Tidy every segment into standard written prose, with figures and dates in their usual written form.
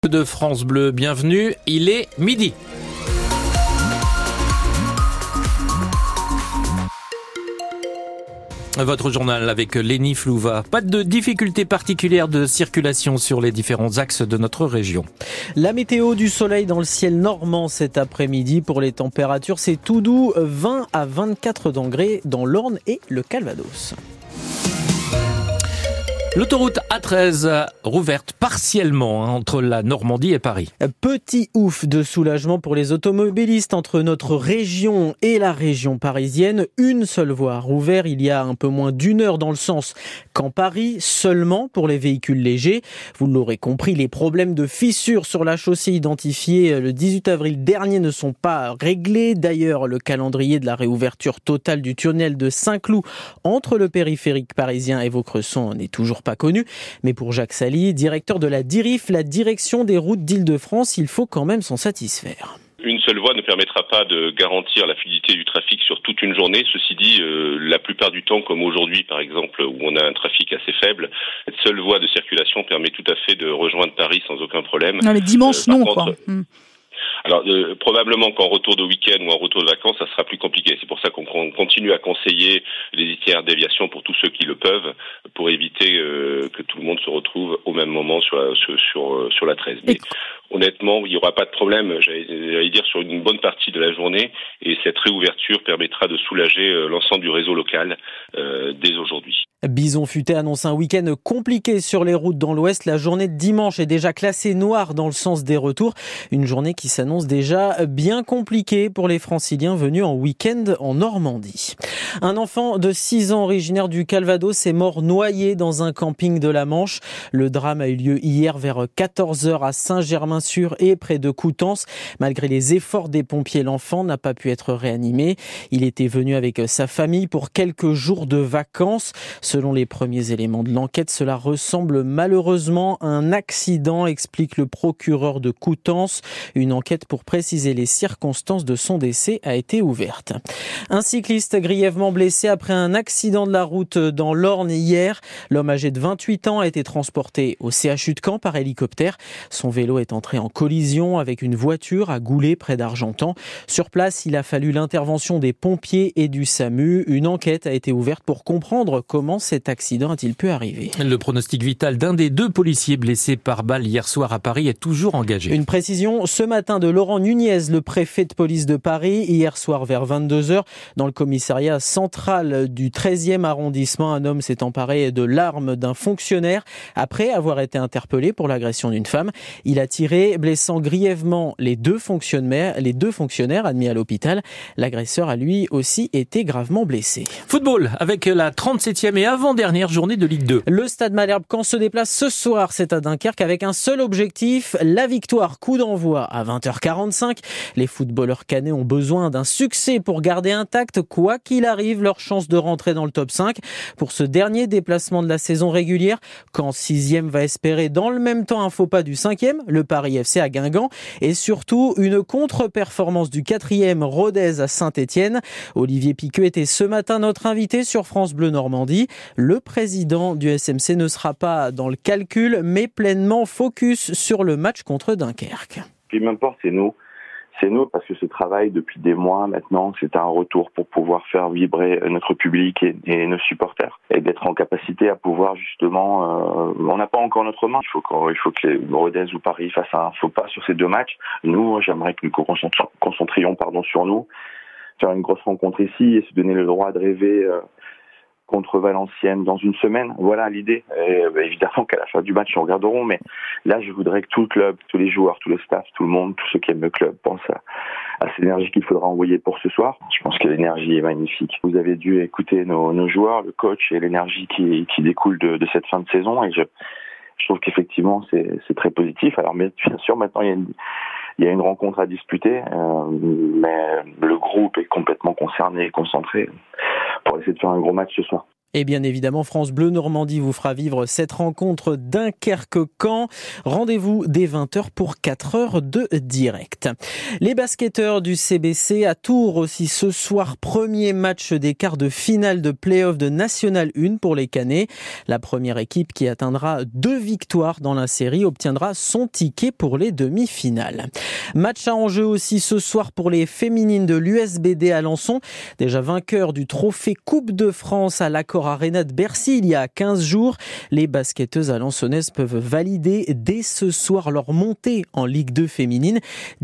De France Bleu, bienvenue, il est midi. Votre journal avec Lénie Flouva. Pas de difficultés particulières de circulation sur les différents axes de notre région. La météo, du soleil dans le ciel normand cet après-midi. Pour les températures, c'est tout doux, 20 à 24 degrés dans l'Orne et le Calvados. L'autoroute A13 rouverte partiellement entre la Normandie et Paris. Petit ouf de soulagement pour les automobilistes entre notre région et la région parisienne. Une seule voie rouverte il y a un peu moins d'une heure dans le sens qu'en Paris, seulement pour les véhicules légers. Vous l'aurez compris, les problèmes de fissures sur la chaussée identifiés le 18 avril dernier ne sont pas réglés. D'ailleurs, le calendrier de la réouverture totale du tunnel de Saint-Cloud entre le périphérique parisien et Vaucresson n'est toujours pas connu. Mais pour Jacques Sally, directeur de la DIRIF, la direction des routes d'Île-de-France, il faut quand même s'en satisfaire. Une seule voie ne permettra pas de garantir la fluidité du trafic sur toute une journée. Ceci dit, la plupart du temps, comme aujourd'hui par exemple, où on a un trafic assez faible, cette seule voie de circulation permet tout à fait de rejoindre Paris sans aucun problème. Non, mais dimanche, non, quoi. Alors, probablement qu'en retour de week-end ou en retour de vacances, ça sera plus compliqué. C'est pour ça qu'on continue à conseiller les itinéraires de déviation pour tous ceux qui le peuvent, pour éviter que tout le monde se retrouve au même moment sur la 13. Mais honnêtement, il n'y aura pas de problème, j'allais dire, sur une bonne partie de la journée, et cette réouverture permettra de soulager l'ensemble du réseau local dès aujourd'hui. Bison Futé annonce un week-end compliqué sur les routes dans l'Ouest. La journée de dimanche est déjà classée noire dans le sens des retours. Une journée qui s'annonce déjà bien compliquée pour les franciliens venus en week-end en Normandie. Un enfant de 6 ans originaire du Calvados est mort noyé dans un camping de la Manche. Le drame a eu lieu hier vers 14h à Saint-Germain-sur et près de Coutances. Malgré les efforts des pompiers, l'enfant n'a pas pu être réanimé. Il était venu avec sa famille pour quelques jours de vacances. Selon les premiers éléments de l'enquête, cela ressemble malheureusement à un accident, explique le procureur de Coutances. Une enquête pour préciser les circonstances de son décès a été ouverte. Un cycliste grièvement blessé après un accident de la route dans l'Orne hier. L'homme âgé de 28 ans a été transporté au CHU de Caen par hélicoptère. Son vélo est entré en collision avec une voiture à Goulet près d'Argentan. Sur place, il a fallu l'intervention des pompiers et du SAMU. Une enquête a été ouverte pour comprendre comment cet accident a-t-il pu arriver. Le pronostic vital d'un des 2 policiers blessés par balle hier soir à Paris est toujours engagé. Une précision ce matin de Laurent Nunez, le préfet de police de Paris. Hier soir vers 22h, dans le commissariat central du 13e arrondissement, un homme s'est emparé de l'arme d'un fonctionnaire après avoir été interpellé pour l'agression d'une femme. Il a tiré, blessant grièvement les deux fonctionnaires admis à l'hôpital. L'agresseur a lui aussi été gravement blessé. Football avec la 37e et avant-dernière journée de Ligue 2. Le Stade Malherbe-Caen se déplace ce soir, c'est à Dunkerque, avec un seul objectif, la victoire. Coup d'envoi à 20h45. Les footballeurs cannais ont besoin d'un succès pour garder intact, quoi qu'il arrive, leur chance de rentrer dans le top 5. Pour ce dernier déplacement de la saison régulière, Caen 6e va espérer dans le même temps un faux pas du 5e, le Paris FC à Guingamp, et surtout une contre-performance du 4e Rodez à Saint-Étienne. Olivier Piqueux était ce matin notre invité sur France Bleu Normandie. Le président du SMC ne sera pas dans le calcul, mais pleinement focus sur le match contre Dunkerque. Ce qui m'importe, c'est nous. C'est nous parce que ce travail depuis des mois maintenant, c'est un retour pour pouvoir faire vibrer notre public et nos supporters et d'être en capacité à pouvoir justement, on n'a pas encore notre main. Il faut que les Rodez ou Paris fassent un faux pas sur ces 2 matchs. Nous, j'aimerais que nous concentrions sur nous, faire une grosse rencontre ici et se donner le droit de rêver contre Valenciennes dans une semaine. Voilà l'idée. Et évidemment qu'à la fin du match, ils regarderont, mais là, je voudrais que tout le club, tous les joueurs, tout le staff, tout le monde, tous ceux qui aiment le club pensent à cette énergie qu'il faudra envoyer pour ce soir. Je pense que l'énergie est magnifique. Vous avez dû écouter nos joueurs, le coach et l'énergie qui découle de cette fin de saison, et je trouve qu'effectivement, c'est très positif. Alors, mais bien sûr, maintenant, il y a une rencontre à disputer, mais le groupe est complètement concerné et concentré pour essayer de faire un gros match ce soir. Et bien évidemment, France Bleu Normandie vous fera vivre cette rencontre Dunkerque-Caen. Rendez-vous dès 20h pour 4 heures de direct. Les basketteurs du CBC à Tours aussi ce soir, premier match des quarts de finale de play-off de National 1 pour les Canets. La première équipe qui atteindra 2 victoires dans la série obtiendra son ticket pour les demi-finales. Match à enjeu aussi ce soir pour les féminines de l'USBD Alençon, déjà vainqueurs du trophée Coupe de France à l'Accor Arena de Bercy il y a 15 jours. Les basketteuses alençonnaises peuvent valider dès ce soir leur montée en Ligue 2 féminine,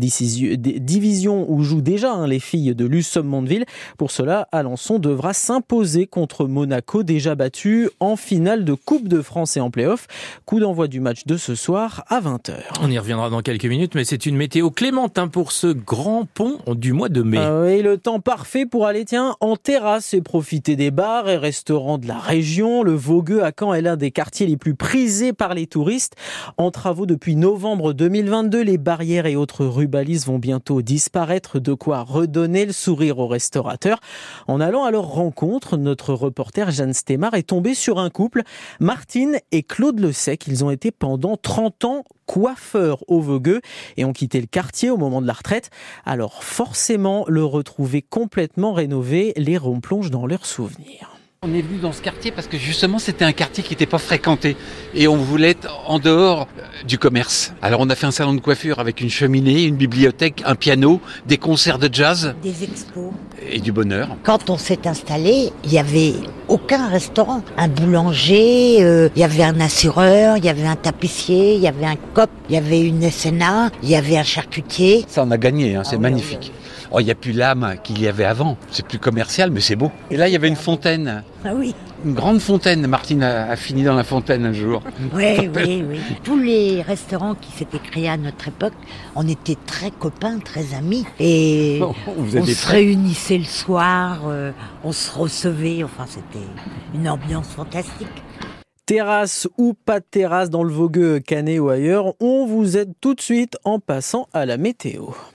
division où jouent déjà les filles de l'USOM Mondeville. Pour cela, Alençon devra s'imposer contre Monaco, déjà battu en finale de Coupe de France et en play-off. Coup d'envoi du match de ce soir à 20h. On y reviendra dans quelques minutes, mais c'est une météo clémente pour ce grand pont du mois de mai. Et le temps parfait pour aller en terrasse et profiter des bars et restaurants de la région. Le Vogueux à Caen est l'un des quartiers les plus prisés par les touristes. En travaux depuis novembre 2022, les barrières et autres rubalises vont bientôt disparaître, de quoi redonner le sourire aux restaurateurs. En allant à leur rencontre, notre reporter Jeanne Stémar est tombée sur un couple, Martine et Claude Le Sec. Ils ont été pendant 30 ans coiffeurs au Vogueux et ont quitté le quartier au moment de la retraite. Alors forcément, le retrouver complètement rénové les replonge dans leurs souvenirs. On est venu dans ce quartier parce que justement c'était un quartier qui n'était pas fréquenté et on voulait être en dehors du commerce. Alors on a fait un salon de coiffure avec une cheminée, une bibliothèque, un piano, des concerts de jazz. Des expos. Et du bonheur. Quand on s'est installé, il n'y avait aucun restaurant. Un boulanger, il y avait un assureur, il y avait un tapissier, il y avait un cop, il y avait une SNA, il y avait un charcutier. Ça on a gagné, c'est magnifique. Oui. Oh, il n'y a plus l'âme qu'il y avait avant. C'est plus commercial, mais c'est beau. Et là, il y avait une fontaine. Ah oui. Une grande fontaine. Martine a fini dans la fontaine un jour. Oui. Tous les restaurants qui s'étaient créés à notre époque, on était très copains, très amis. Et on se réunissait le soir, on se recevait. Enfin, c'était une ambiance fantastique. Terrasse ou pas de terrasse dans le Vogueux, Canet ou ailleurs, on vous aide tout de suite en passant à la météo.